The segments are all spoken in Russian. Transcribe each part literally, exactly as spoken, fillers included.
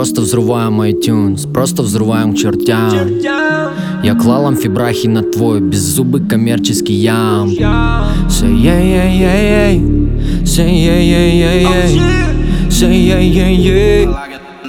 просто взрываем iTunes, просто взрываем к чертям. Я клал амфибрахи на твой беззубый коммерческий ям. Say yeah yeah yeah yeah, say yeah yeah yeah yeah, say yeah yeah yeah.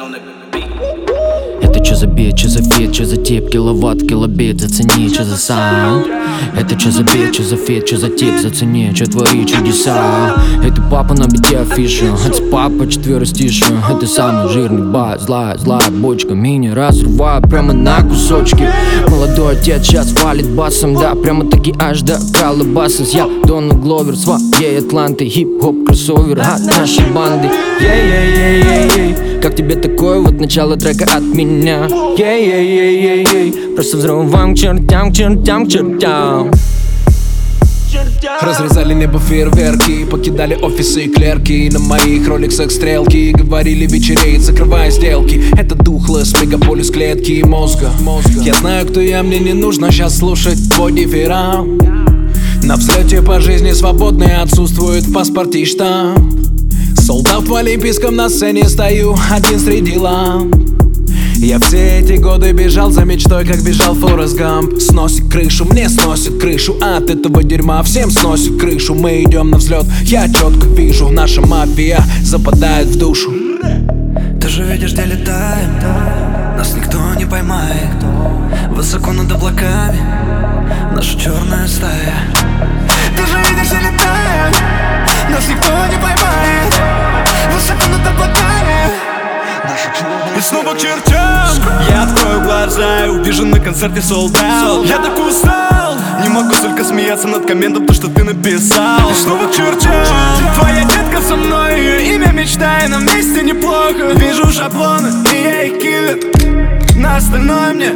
Это чё за бит, чё за фит, чё за тип, киловатт, килобит, зацени, чё за саунд. Это чё за бит, чё за фит, чё за тип, зацени, чё твори чудеса. Это папа на бите афиша, это папа четверостиша. Это самый жирный бас, злая, злая бочка. Мини разрываю прямо на кусочки. Молодой отец сейчас валит басом, да, прямо таки аж до Калабасас. Я Дональд Гловер, своей Атланты, хип-хоп кроссовер от нашей банды. Ей-ей-ей-ей-ей, как тебе такое вот начало трека от меня? Ей-ей-ей-ей-ей, просто взрываем к чертям, к чертям, к чертям. Разрезали небо фейерверки, покидали офисы и клерки. На моих роликсах стрелки, говорили вечереет, закрывая сделки. Это духлess, мегаполис клетки мозга. Я знаю, кто я, мне не нужно сейчас слушать твой дифферам. На взлете по жизни свободный, отсутствует в паспорте штамп. Солдат в олимпийском на сцене стою, один среди ламп. Я все эти годы бежал за мечтой, как бежал Форест Гамп. Сносит крышу, мне сносит крышу, от этого дерьма всем сносит крышу. Мы идем на взлет, я четко вижу, наша мафия западает в душу. Ты же видишь, где летаем, нас никто не поймает. Высоко над облаками наша черная стая. Ты же видишь, где летаем, нас никто не поймает. Высоко над облаками и снова к чертям. Я открою глаза и увижу на концерте солдат. Я так устал, не могу только смеяться над комментом, то, что ты написал. И снова к чертям. Твоя детка со мной, ее имя мечта, и нам вместе неплохо. Вижу шаблоны, и я их киллер. На остальное мне.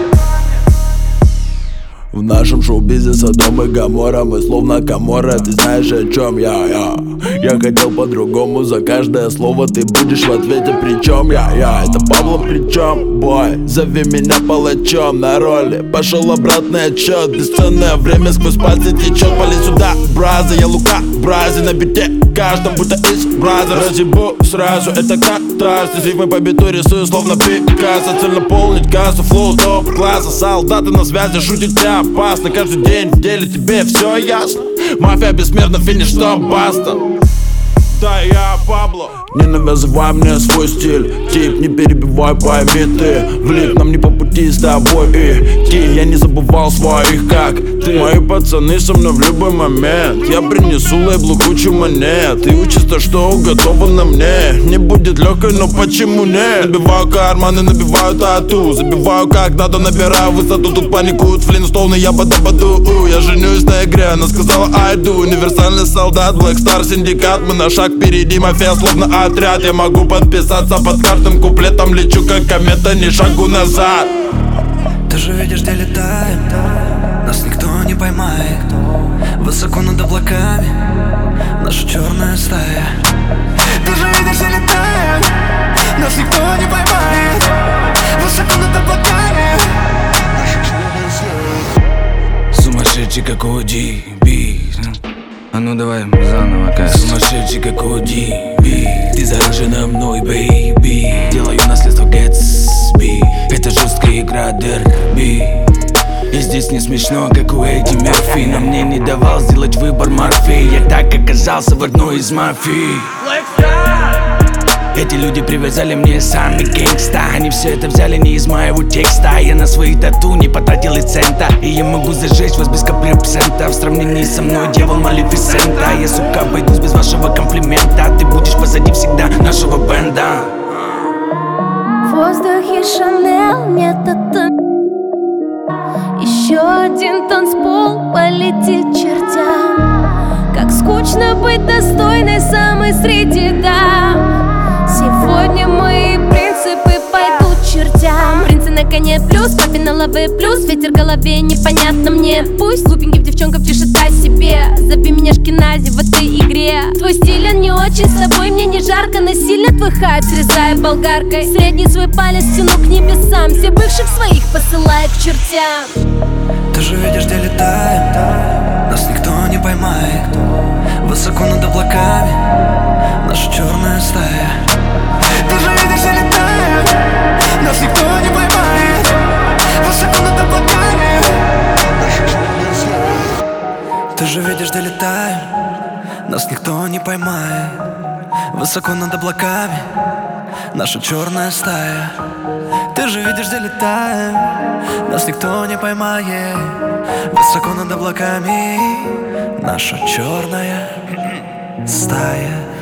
В нашем шоу-бизе Содом и Гоморра, мы словно Каморра, ты знаешь, о чем я, я Я хотел по-другому, за каждое слово ты будешь в ответе, причем я, я Это Пабло, причем, бой, зови меня палачом на роли. Пошел обратный отчет, бесценное время сквозь пальцы течет. Пали сюда, браза, я Лука, бразе на бите, каждом будто из браза. Разъебу сразу, это катарсис, рифмы по биту рисую, словно Пикассо. Цель наполнить кассу, флоу топ-класса. Солдаты на связи, шутить опасно. Каждый день в деле тебе все ясно. Мафия бессмертна, финиш, что баста. Да, я Пабло. Не навязывай мне свой стиль, тип, не перебивай, пойми ты. Влип нам не по пути с тобой идти. Я не забывал своих, как ты. Мои пацаны со мной в любой момент. Я принесу лейблу кучу монет. И учится, что уготовано мне. Не будет легкой, но почему нет? Набиваю карманы, набиваю тату. Забиваю как надо, набираю высоту. Тут паникуют флинстоуны, я бада-баду. Я женюсь на игре, она сказала I do. Универсальный солдат, Black Star, синдикат. Мы на шаг впереди, мафия словно отряд. Я могу подписаться под каждым куплетом. Лечу как комета, ни шагу назад. Ты же видишь, где летаем, нас никто не поймает. Высоко над облаками наша черная стая. Ты же видишь, где летаем, нас никто не поймает. Высоко над облаками наша черная стая. Сумасшедший как о ди би. А ну давай заново, как сумасшедший как о ди би. Ты заражена мной, бейби. Делаю наследство Гэтсби. Это жесткая игра дерби. И здесь не смешно, как у Эдди Мерфи. Но мне не давал сделать выбор Морфей. Я так оказался в одной из мафий. Эти люди привязали мне сами гэнгста. Они все это взяли не из моего текста. Я на свои тату не потратил и цента. И я могу зажечь вас без капли абсента. В сравнении со мной дьявол Малефисента. Я, сука, обойдусь без вашего комплимента. Ты будешь позади всегда нашего бенда. В воздухе Шанель, нет это. Еще один танцпол полетит чертям. Как скучно быть достойной самой среди дам. Сегодня мои принципы пойдут чертям. Принцы на коне плюс, папе на лаве плюс. Ветер в голове, непонятно мне. Пусть глупеньким девчонкам пишет о себе. Забей меня шкинази в этой игре. Твой стиль, он не очень, с тобой мне не жарко. Но сильно твой хайп, срезая болгаркой. Средний свой палец тяну к небесам. Все бывших своих посылаю к чертям. Ты же видишь, где летаем, нас никто не поймает. Высоко над облаками наша черная стая. Ты же видишь, где летаем, Нас никто не поймает. Высоко над облаками наша черная стая. Ты же видишь, где летаем. Нас никто не поймает. Высоко над облаками наша черная стая.